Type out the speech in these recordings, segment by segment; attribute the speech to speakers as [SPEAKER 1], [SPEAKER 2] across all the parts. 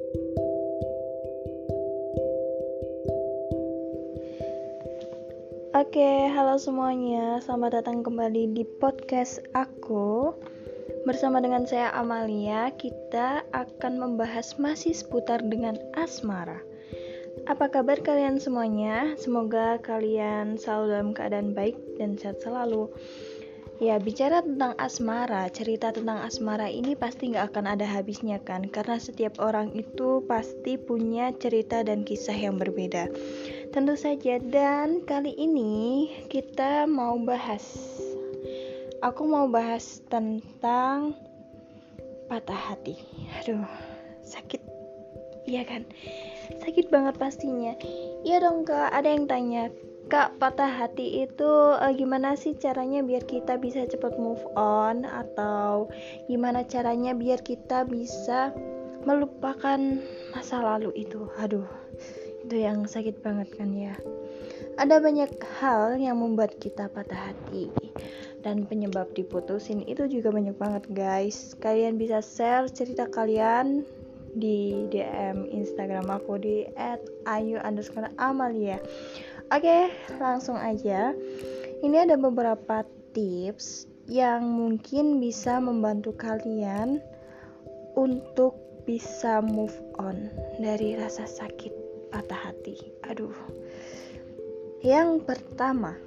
[SPEAKER 1] Oke, halo semuanya. Selamat datang kembali di podcast aku. Bersama dengan saya Amalia, kita akan membahas masih seputar dengan asmara. Apa kabar kalian semuanya? Semoga kalian selalu dalam keadaan baik dan sehat selalu. Ya, bicara tentang asmara, cerita tentang asmara ini pasti gak akan ada habisnya kan? Karena setiap orang itu pasti punya cerita dan kisah yang berbeda. Tentu saja, dan kali ini aku mau bahas tentang patah hati. Aduh, sakit, iya kan? Sakit banget pastinya. Iya dong kak, ada yang tanya, kak, patah hati itu gimana sih caranya biar kita bisa cepat move on, atau gimana caranya biar kita bisa melupakan masa lalu itu? Aduh, itu yang sakit banget kan ya. Ada banyak hal yang membuat kita patah hati, dan penyebab diputusin itu juga banyak banget guys. Kalian bisa share cerita kalian di DM Instagram aku di @ayu_amalia. Oke, langsung aja. Ini ada beberapa tips yang mungkin bisa membantu kalian untuk bisa move on dari rasa sakit patah hati. Aduh. Yang pertama,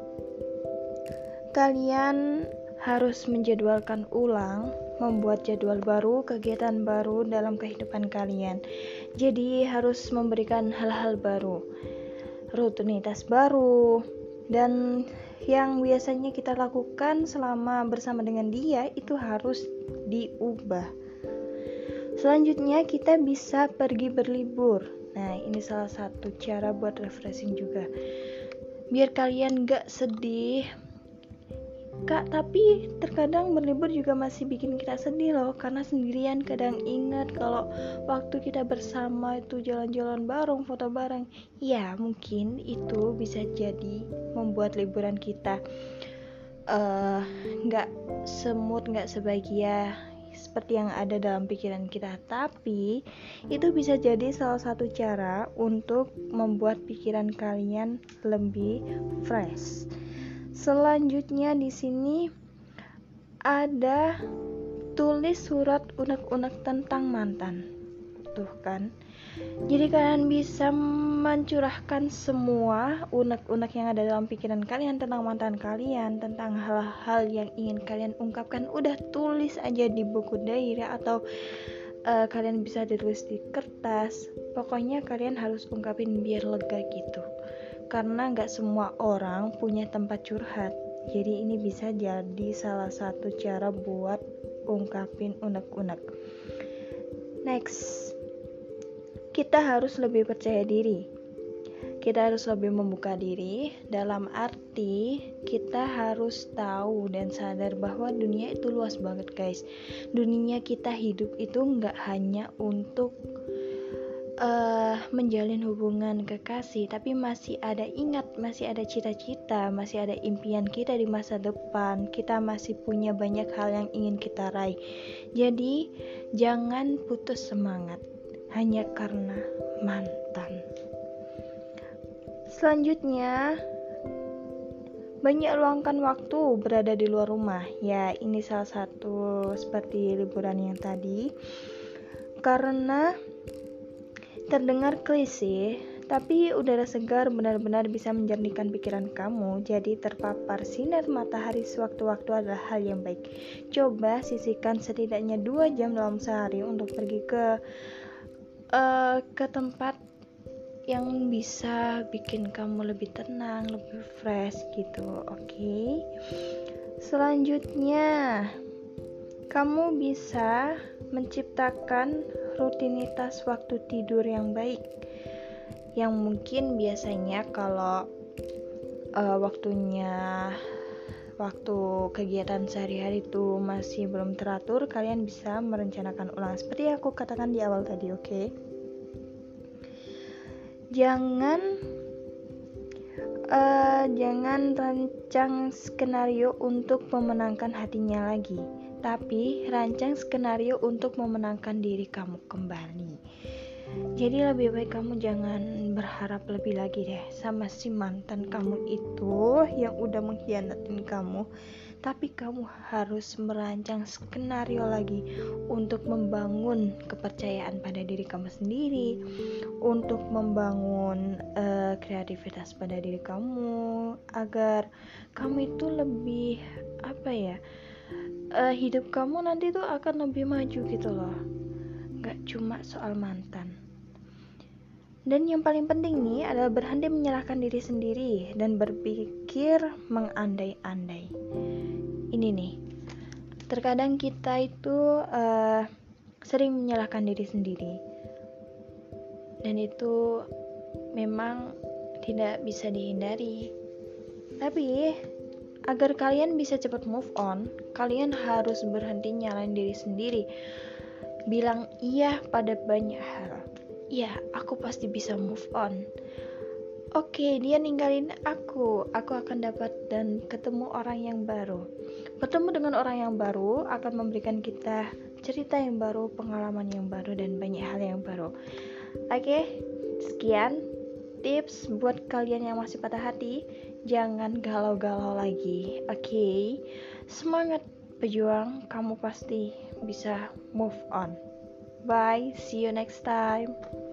[SPEAKER 1] kalian harus menjadwalkan ulang, membuat jadwal baru, kegiatan baru dalam kehidupan kalian. Jadi harus memberikan hal-hal baru, rutinitas baru, dan yang biasanya kita lakukan selama bersama dengan dia itu harus diubah. Selanjutnya kita bisa pergi berlibur. Nah, ini salah satu cara buat refreshing juga, biar kalian gak sedih. Kak, tapi terkadang berlibur juga masih bikin kita sedih loh, karena sendirian. Kadang ingat kalau waktu kita bersama itu jalan-jalan bareng, foto bareng. Ya, mungkin itu bisa jadi membuat liburan kita gak semut, gak sebahagia seperti yang ada dalam pikiran kita. Tapi itu bisa jadi salah satu cara untuk membuat pikiran kalian lebih fresh. Selanjutnya di sini ada tulis surat unek-unek tentang mantan. Tuh kan. Jadi kalian bisa mencurahkan semua unek-unek yang ada dalam pikiran kalian tentang mantan kalian, tentang hal-hal yang ingin kalian ungkapkan. Udah tulis aja di buku diary, atau kalian bisa ditulis di kertas. Pokoknya kalian harus ungkapin biar lega gitu, karena gak semua orang punya tempat curhat. Jadi ini bisa jadi salah satu cara buat ungkapin unek-unek. Next, kita harus lebih percaya diri. Kita harus lebih membuka diri, dalam arti kita harus tahu dan sadar bahwa dunia itu luas banget guys. Dunia kita hidup itu gak hanya untuk menjalin hubungan kekasih, tapi masih ada cita-cita, masih ada impian kita di masa depan. Kita masih punya banyak hal yang ingin kita raih. Jadi jangan putus semangat hanya karena mantan. Selanjutnya, banyak luangkan waktu berada di luar rumah. Ya, ini salah satu seperti liburan yang tadi. Karena terdengar klise, tapi udara segar benar-benar bisa menjernihkan pikiran kamu. Jadi terpapar sinar matahari sewaktu-waktu adalah hal yang baik. Coba sisihkan setidaknya 2 jam dalam sehari untuk pergi ke tempat yang bisa bikin kamu lebih tenang, lebih fresh gitu. Oke. Selanjutnya, kamu bisa menciptakan rutinitas waktu tidur yang baik, yang mungkin biasanya kalau waktu kegiatan sehari-hari itu masih belum teratur, kalian bisa merencanakan ulang seperti aku katakan di awal tadi. Oke? Jangan rancang skenario untuk memenangkan hatinya lagi, tapi rancang skenario untuk memenangkan diri kamu kembali. Jadi lebih baik kamu jangan berharap lebih lagi deh sama si mantan kamu itu yang udah mengkhianatin kamu. Tapi kamu harus merancang skenario lagi untuk membangun kepercayaan pada diri kamu sendiri, untuk membangun kreativitas pada diri kamu, agar kamu itu lebih hidup kamu nanti tuh akan lebih maju gitu loh. Gak cuma soal mantan. Dan yang paling penting nih adalah berhenti menyalahkan diri sendiri dan berpikir mengandai-andai. Ini nih, terkadang kita itu sering menyalahkan diri sendiri, dan itu memang tidak bisa dihindari. Tapi agar kalian bisa cepat move on, kalian harus berhenti nyalain diri sendiri. Bilang iya pada banyak hal. Ya, aku pasti bisa move on. Oke, dia ninggalin aku akan dapat dan ketemu orang yang baru. Bertemu dengan orang yang baru akan memberikan kita cerita yang baru, pengalaman yang baru, dan banyak hal yang baru. Oke, sekian tips buat kalian yang masih patah hati. Jangan galau-galau lagi. Oke, semangat pejuang, kamu pasti bisa move on. Bye, see you next time.